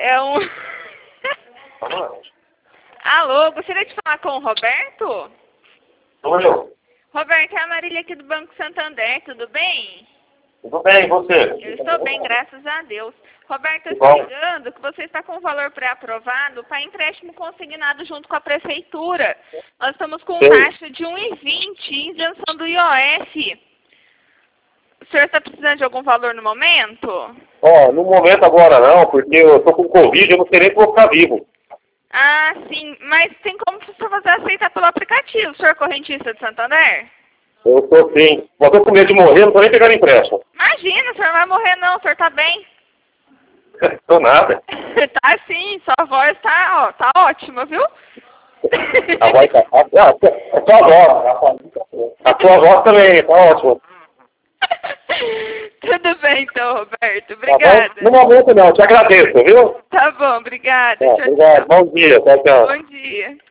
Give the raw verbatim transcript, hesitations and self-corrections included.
é um... Alô, gostaria de falar com o Roberto? Sou eu. Roberto, é a Marília aqui do Banco Santander, tudo bem? Tudo bem, e você? Eu estou bem, graças a Deus. Roberto, eu Bom. estou ligando que você está com o valor pré-aprovado para empréstimo consignado junto com a Prefeitura. Nós estamos com Sim. taxa de um vírgula vinte e isenção do I O F. O senhor está precisando de algum valor no momento? Ó, no momento agora não, porque eu tô com Covid, eu não sei nem se vou ficar vivo. Ah, sim, mas tem como você aceitar pelo aplicativo, o senhor é correntista de Santander? Eu tô sim. Mas tô com medo de morrer, não tô nem pegando empréstimo. Imagina, o senhor não vai morrer não, o senhor tá bem. Tô nada. Tá sim, sua voz tá, ó, tá ótima, viu? A voz tá... Ah, a sua voz. A sua voz também, tá ótimo. Tudo bem então, Roberto. Tá Obrigada. bom? No momento não, te agradeço, viu? Tá bom, obrigada. Tá, Tchau, obrigado, tchau. bom dia, tchau, tchau. Bom dia.